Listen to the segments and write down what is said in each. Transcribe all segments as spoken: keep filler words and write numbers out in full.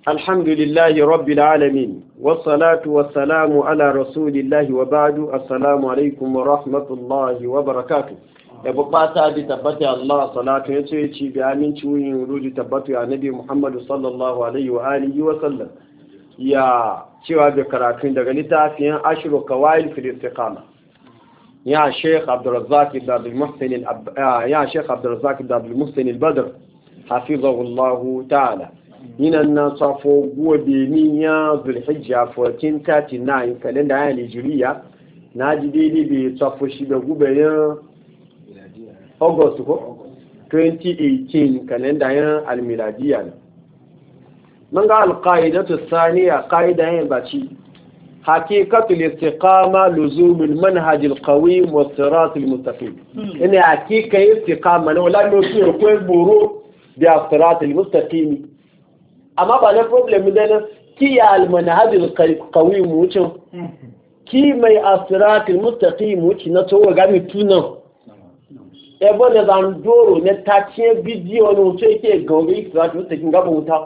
الحمد لله رب العالمين والصلاة والسلام على رسول الله وبعد السلام عليكم ورحمة الله وبركاته yabo fata da tabbata Allah salatu yace yace bi aminci wuyin ruji tabbata ya nabi Muhammad sallallahu alaihi wa alihi wa sallam ya cewa da karatun daga littafin ashru qawaid fil istiqama ya Sheikh Abdul Razzaq ibn Abdul Muhsin ya Sheikh Abdul Razzaq ibn Abdul Muhsin al-Badr hafizahu Allah ta'ala yinan na safo gobe ni ya Zulhijja fourteen thirty-nine kalenda ya Hijriya naji daidai bi safo shi da gubayen August ko twenty eighteen kalenda ya al-miladiya man ga al-qaidatu thaniya qaida yin baci haqiqatu al-istiqama luzum al-manhaj al-qawim wa as-sirat al-mustaqim ina haqiqa istiqama ne wala no ki ko buru bi as-sirat al-mustaqim amma ba na problem da ki ya al-manhaj al-qawim wucin ki mai as-sirat al-mustaqim wucin na to ga mi tunan ebe da zan doro na tace bidiyo ne wuce yake gaube isra ta kin gaba wuta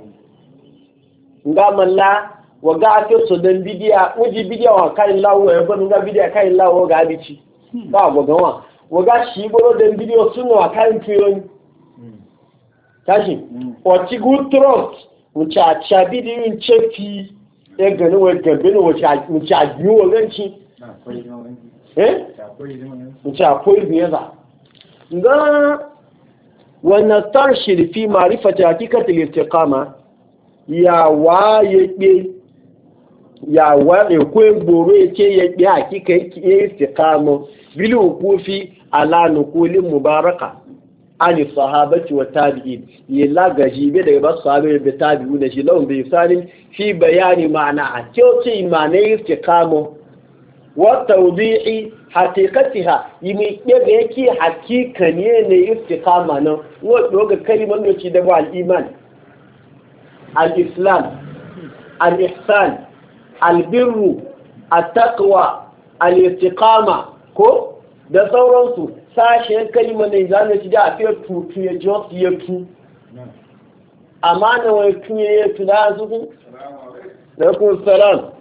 nga malla wa ga ake so dan bidiya uji bidiya wa kai lawo ebe nga bidiya kai lawo ga bici ba go gawa wa ga shi boro dan bidiyo suno wa kai tuyon tashi o ti good trust mu cha cha bidiyo in chefi e gani wa gabe no wa cha mu cha biyo ganci eh mu cha koyi ne za ga wannan tarshid fi ma'rifati hakikatul istiqama ya wa yake ya wa ko gboro yake yake hakika istiqama bil wuqufi ala nuqulin mubaraka ali sahabati wa tabi'in yalla gajibe daga bas sahabe da tabi'u da shi lawan bai sanin fi bayani ma'ana a ce ma'ana istiqama wa tawdi'i haqiqatiha yimi daga yake hakika ne ne istiqama nan wato ga kalimar da ci da ba al-iman al-islam al-ihsan al-birru at-taqwa al-istiqama ko da sauransu sashen kalimar da zan ci da afiyar tutu ya just ya tu amma na wai tun ya tu da su ku da ku salam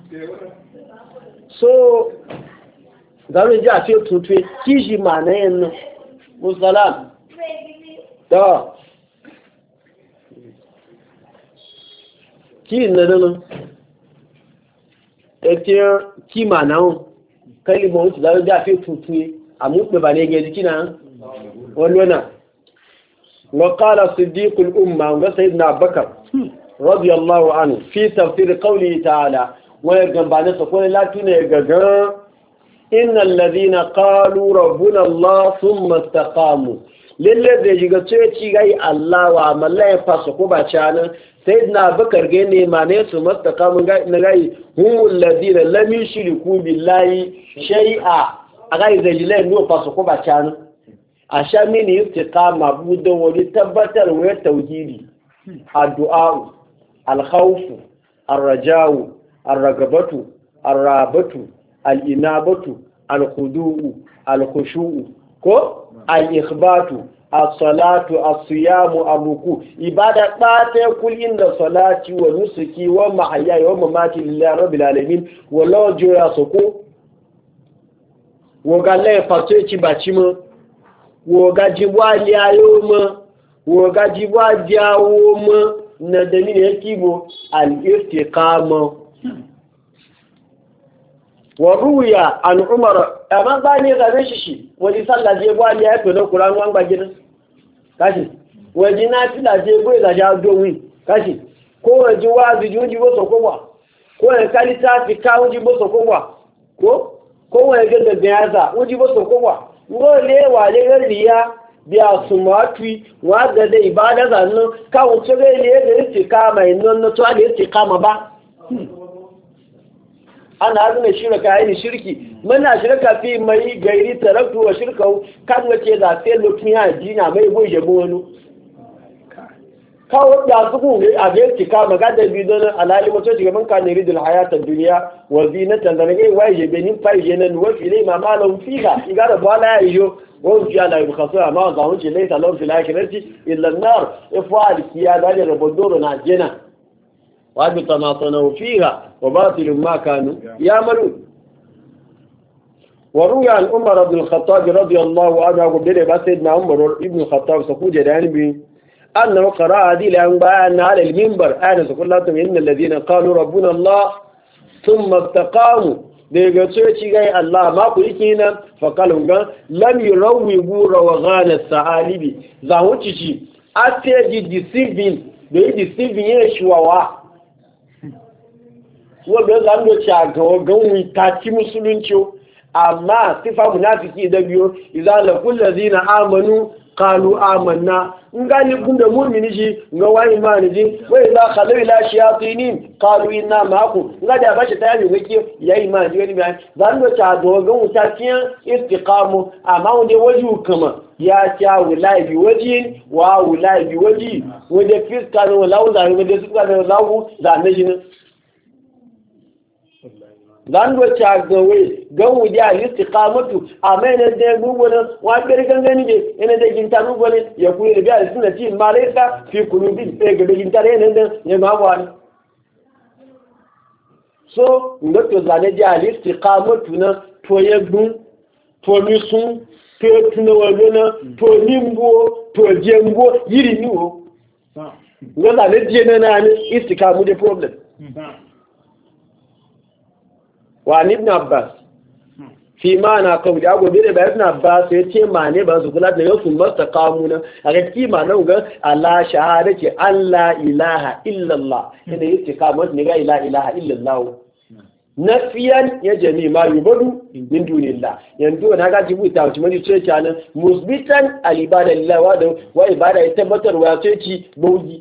so zaune ji a fiye tuntun kishi ma na yin nan musalam da ki na nan ɗaya ki ma na hun kalima wuce zaune ji a fiye tuntun a mutu ba ne ga jiki na wani wana wakala siddiqul umma ga sayyidina bakar radiyallahu anhu fi tafsir qawli ta'ala wani gambane sa ko lati ne gaga innal ladina qalu rabbuna allah thumma istaqamu lalle da jiga ce ci gai allah wa mallai fa su ko ba cana sayyidina bakar ga ne mane su mustaqamu ga na gai humul ladina lam yushriku billahi shay'a agai da jilai no fa su ko ba cana a sha mini istiqama budan wani tabbatar wa tauhidi addu'a al-khawf ar-raja'u الرغبة الرابة الإنابة الخضوع الخشوع كو الإخبات الصلاة الصيام الركوع إبادة باتة كل إن صلاتي ونسكي ومحياي ومماتي لله رب العالمين ولو جويا سكو وقال لي فتوتي باتيما وقال جبوا ليايوما وقال جبوا دياوما ندمين يكيبو الاستقامة وروي عن عمر اما باني غبش شي ولي صلى je gwa ya to da Qur'an wan bagin kashi waji na tila je go ga ja do wi kashi ko waji wazi juji bo sokwa ko e kalita fi ka uji bo sokwa ko ko waje da gaza uji bo sokwa ngo le wa le riya biya sumatwi wa da da ibada zanno ka wuce ga le da istiqama innon no to da istiqama ba ana azumi shirka yayin shirki muna shirka fi mai gairi taraktu wa shirka kan wace da sai lokacin ya dina mai boye jabo wani kawo da su ku a ga tika maga da bidon alali mutu shiga man kan ridul hayatad dunya wa zinatan da ne wai je benin fai jenan wa fi ma malum fiha igara bala ya yo wa fi ala yukhasa ma za hun ce laysa lahu fil akhirati illa an-nar ifal kiya da rabodoro na jena wa bi tamatana fiha wa batil ma kanu ya'malun وروي عن عمر بن الخطاب رضي الله عنه وبدأ سيدنا عمر بن الخطاب سكوجة دانبي أنه قرأ هذه الأنباء على المنبر أنا سأقول لكم إن الذين قالوا ربنا الله ثم استقاموا daga coci gai Allah ma ku yake nan fakalun gan lam yurawi gura wa ghana sa'alibi za wuce shi ateji deceiving da yi deceiving yin shuwawa wanda za mu ci a ga gan wita ci musulunci amma sifa munafiki da biyo idza laqul ladina amanu qalu amanna ngani gunda mu'mini ji ga wani imani ji wa idza khalu ila shayatinin qalu inna ma'akum ngada bashi tayani wake ya imani wani bayan zan do ta dogon mutaciyan istiqamu amma wanda waju kama ya ta wulai bi waji wa wulai bi waji wanda fiska ne wala da wanda suka da lawu da najin zan do ta gawe gan wudi a istiqamatu amma ne da gugu ne wa bere gangani je ina da ginta gugu ne ya kuyi da biya sunnati malaika fi qulubi e ga ginta ne ne ne ma wani so ngato zane je a istiqamatu na to yegun to misun to tunawo na to nimbo to jembo yiri ni o ngaza ne je na na istiqamu de problem وعن ابن عباس في معنى قول أقول بيري بابن عباس يتي معنى بس قلت لهم ثم استقامونا أقول كي معنى وقال الله شهادة أن لا إله إلا الله هذا يستقامت نقا لا إله إلا الله نفيا يجميع ما يبدو من دون الله يندو أنا قاعد جبوا تاوتي من يتشي أنا مثبتا العبادة لله وحده وعبادة يتبتر ويتشي بوجي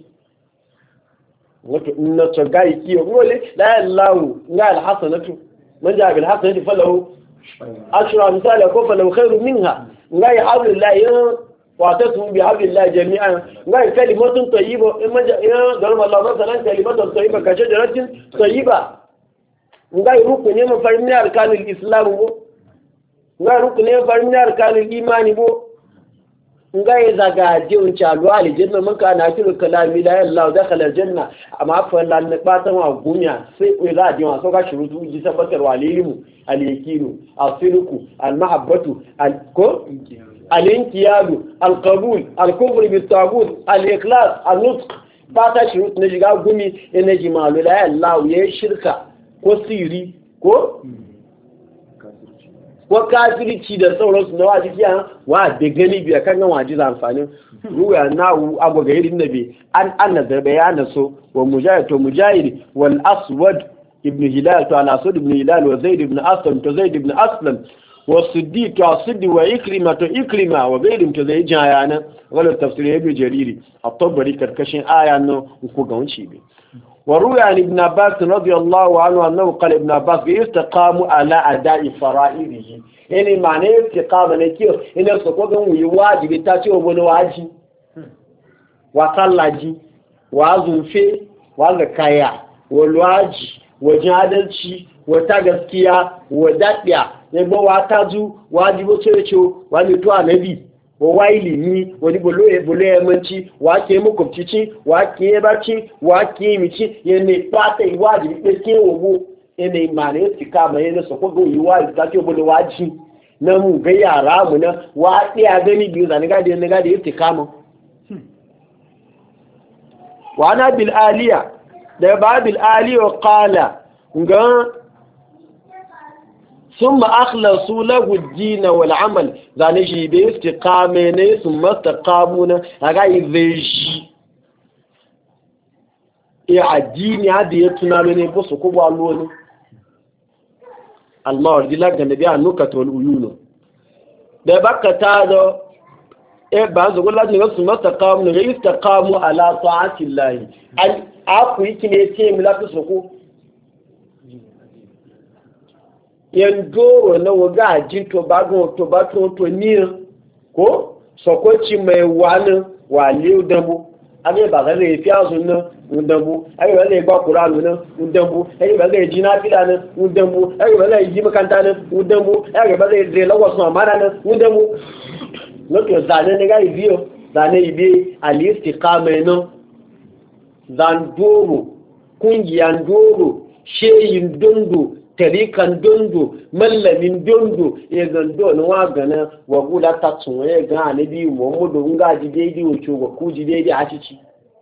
wato to gai kiyo gole la Allahu ga alhasanatu man ja bil hasanati falahu ashra misala ko falahu khairu minha ngai hablillah ya wa tasmu bi hablillah jami'an ngai kalimatun tayyiba man ja ya darba Allah masalan kalimatun tayyiba ka shajaratin tayyiba ngai rukuni ma farmi arkanul islam bo ngai rukuni ma farmi arkanul imani bo ngai zaga jiun chalu aljanna man kana kiru kalami la Allah dakhala aljanna amma fa lan ne batan wa gunya sai ku za ji wa so ga shurutu ji tabbatar wa limu al-yakinu al-sirku al-mahabbatu al-ko al-inqiyadu al-qabul al-kufr bit-taghut al-ikhlas al-nutq bata shurut ne jiga gumi ne ji malu la Allah ya shirka ko siri ko ko kafirci da sauransu na waji kiyan wa da gani biya kan gan waji za amfani ruwa nawu agwa ga irin nabi an annaza bayana so wa mujahid to mujahid wal aswad ibn hilal to al aswad ibn hilal wa zaid ibn aslam to zaid ibn aslam wa siddiq to siddi wa ikrima to ikrima wa gairim to zai jayana wala tafsir ibn jariri at-tabari karkashin aya no ku ga wuce bi وروي عن ابن عباس رضي الله عنه أنه قال ابن عباس يستقام على أداء فرائضه يعني معنى استقام نكير إن السقوط يواجب تاتي وبنواجي وصلاجي وازوفي وزكايا والواجي وجادلشي وتغسكيا وداتيا يبقى واتازو واجب تشيرشو وانتوا نبي wa ilimi wani bolo e bolo e manci wa ke makwabcici wa ke baci wa ke mici yana fata iwaji da ke wogo yana imane tika mai yana so ko go iwaji ta ke bolo waji na mu ga yara mu na wa tiya gani biyu zan ga da ga da tika mu wa na bil aliya da babil aliya qala ga ثم أخلصوا له الدين والعمل ذلك باستقامة ثم استقامون هذا يفيش يا الدين هذا يتنامني بس كوبا لونه الله رضي الله عنه بيان نكت والعيون ده بقى تاذو إيه بعض يقول لك ثم استقاموا غير استقاموا على طاعة الله أن أقوى كنيسة ملا تسوكو yandoro na waga jin to bago to ba to to ni ko sokoci mai wani wale dambu abe ba ga re fiazu na dambu abe ba ga ba qur'anu na dambu abe ba ga jina fila na dambu abe ba ga yi makanta na dambu abe ba ga re lawa so amana na dambu loto zane ne ga biyo zane ibi al istiqama no zan doro kungiyan doro sheyin dondo tarikan dondo mallamin dondo ya gando na wa gana wa gula ta tun ya ga anabi muhammadu nga ji daidai wuce wa ku ji daidai a cici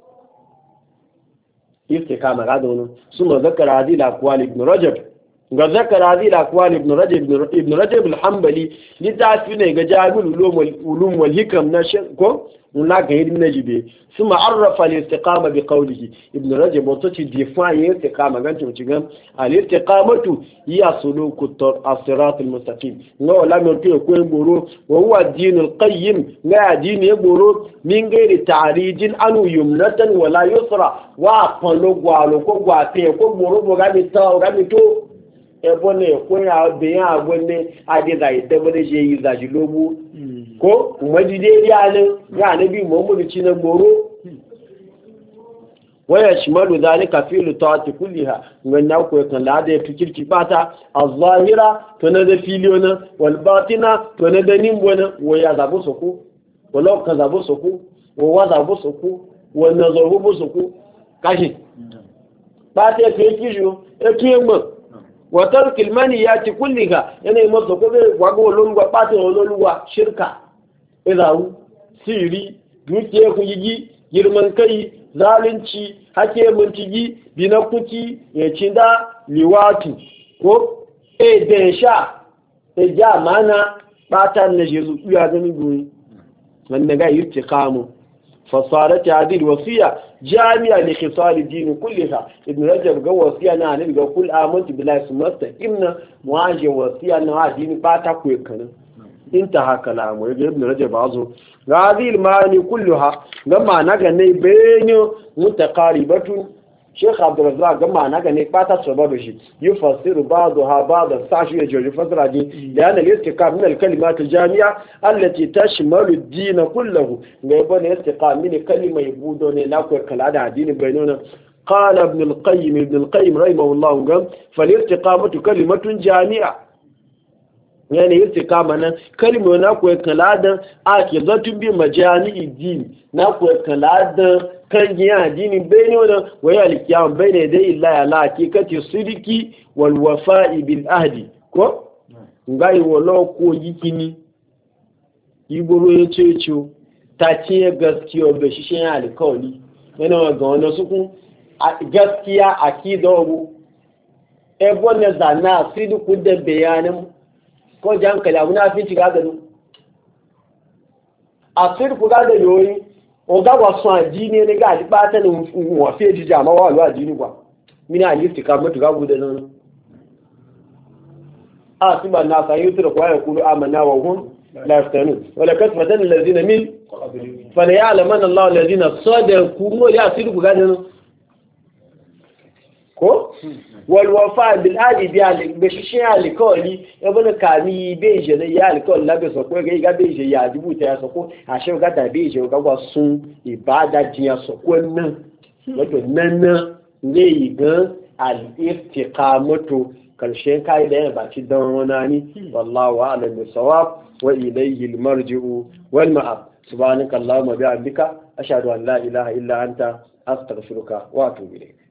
yake kama ga dono su ma zakara hadil aqwal ibn rajab ga zakara hadil aqwal ibn rajab ibn rajab al-hanbali litafi ne ga jami'ul ulum wal hikam na ko na ga yidin najibe su ma arrafa al-istiqama bi qawlihi ibn rajab wato ci define istiqama ganci mu cigan al-istiqamatu hiya suluku as-sirat al-mustaqim no la mo to ko ngoro wa huwa dinul qayyim na dini ngoro min gairi ta'rijin anu yumnatan wala yusra wa palo gwalo ko gwa pe ko ngoro bo ga mi ta ga mi to ebo ne ko ya be ya gwenne ade da ite bode je yi za jilobu ko majide ya ne ya nabi muhammadu ci na goro waya shimalu zalika fi'lu ta'ati kulliha ganna ko kan la da fikirki bata az-zahira to na da filiyona wal batina to na da nimbona waya zabu soko wala ka zabu soko wa zabu soko wa nazaru bu soko kashi ba ta ke kijo e kiyama wa tarkil maniyati kulliha yana maso ko be wago lolwa bata lolwa shirka idawu siri dukiye ku yi girman kai zalunci hake mintigi binakuti ya cinda liwatu ko e da sha e ja mana bata na jesu ya gani guri wanda ga irtiqamu fasarat hadhihi wasiya jami'a li khisal din kulliha ibn rajab ga wasiya na ne ga kul amantu billahi sumasta inna muaje wasiya na dini bata ku kana intaha kalamu ya ibn rajab azu hadhihi al-ma'ani kulluha gama naga ne benyo mutaqaribatu sheikh abdul razzaq gama naga ne bata sabado shi yufassiru ba'daha ba'da sashi ya joji fasara ji da yana istiqam min al-kalimat al-jami'a allati tashmalu ad-din kullahu ga ibn istiqam min kalima yabudo ne la ko kala da addini bainona قال ابن القيم ابن القيم رحمه الله قال فالاستقامة كلمة جامعة yani istiqama nan kalmo na ko kaladan ake zatun bi majani din na ko kaladan kan ya dini bayni wannan waya alkiyam bayni dai illa ya la hakikati sidiki wal wafa'i bil ahdi ko ngai wolo ko yikini iboro yace ce ta ce gaskiya da shi shin alkawli yana ga wannan suku gaskiya akido e bonne zanna sidiku da bayanin ko jan kala muna fi ci gaganu a sir ku gaga yoyi o ga wa so ajini ne ga di pata ni mo fi ji jama wa lo ajini kwa mina listi ka mutu ga gude nan a tiba na sa yutura kwa ya kulu amanna wa hum la yaftanu wala kasfatan allazina min fala ya'lamanna Allah allazina sadaqu mo ya sir ku gaga nan ko walwafa bil adi bi al bishin alikoli ibn kami beje ne ya alikoli labe so ko ga beje ya dibuta ya so ko a she ga da beje ga wa sun ibada jiya so ko nan wato nan ne yi ga al istiqamatu karshen kai da ba ci dan wani wallahu a'lam bisawab wa ilayhi al marji'u wal ma'ab subhanaka allahumma bi'abdika ashhadu an la ilaha illa anta astaghfiruka wa atubu ilayk